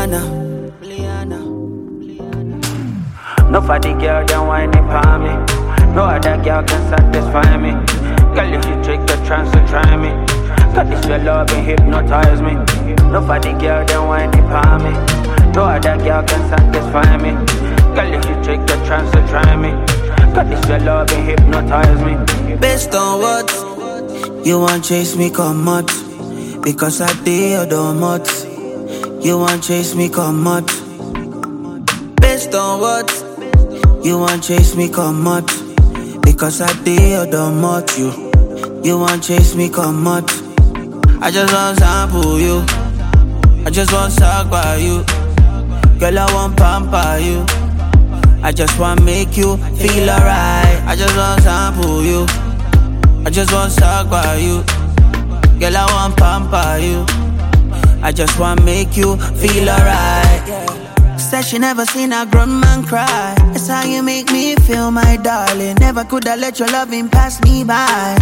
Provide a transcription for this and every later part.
No for the girl, then whining for me. No other girl can satisfy me. Girl, if you take the chance to try me, cause this your love and hypnotize me. No for the girl, then whining for me. No other girl can satisfy me. Girl, if you take the chance to try me, cause this your love and hypnotize me. Based on what? You want chase me, come out. Because I did or not. You want chase me, come out. Based on what? You want chase me, come out. Because I did or not. You want chase me, come out. I just want sample you. I just want suck by you. Girl, I want pamper you. I just want make you feel alright. I just want sample you. I just want suck by you. Girl, I want pamper you. I just want make you feel alright. Said she never seen a grown man cry. That's how you make me feel, my darling. Never could I let your loving pass me by.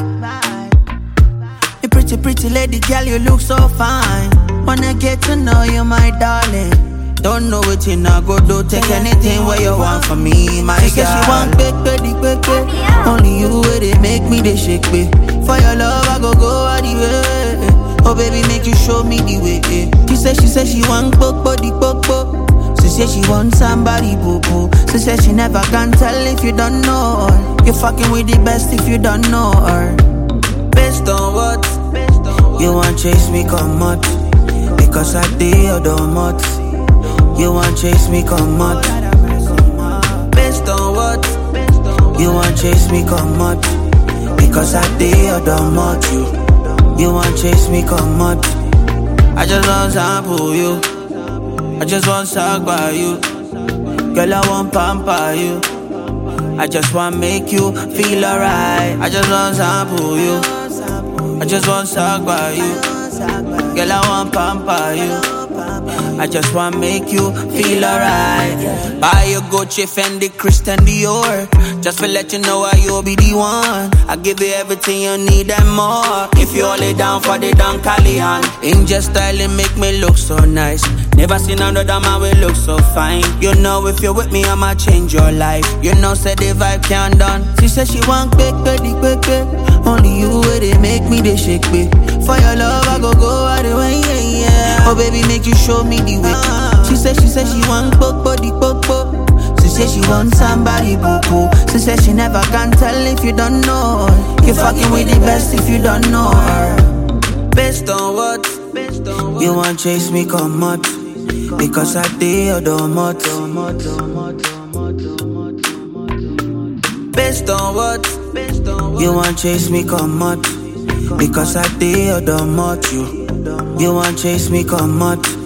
You pretty lady, girl, you look so fine. Wanna get to know you, my darling. Don't know what you not go do. Take anything where you want from me, my girl. She said she want quick. Only you where they make me they shake, babe. For your love, I go all the way. Oh baby, make you show me the way. She said she want body. She said she want somebody boo. She said she never can tell if you don't know her. You fucking with the best if you don't know her. Based on what? You want chase me, come out. Because I did or not. You want chase me, come out. Based on what? You want chase me, come out. Because I did or not. You want chase me, come out. I just want sample you. I just want suck by you. Girl, I want pamper you. I just want make you feel alright. I just want sample you. I just want suck by you. Girl, I want pamper you. I just want make you feel alright. Buy your Gucci, Fendi, Christian Dior. Just to let you know I you'll be the one. I give you everything you need and more. If you hold it down for the Don Calihan. Angel styling make me look so nice. Never seen another man will look so fine. You know if you're with me I'ma change your life. You know said the vibe can't done. She said she want quick. Only you where they make me they shake, babe. For your love I go all the way, yeah. Oh baby, make you show me the way. She said she want body. She said she want somebody boo. She said she never can tell if you don't know her. You fucking with the best if you don't know her. Based on what? You want chase me, come out. Because I did or not. Based on what? You want chase me, come out. Because I did or not. You want chase me, come out.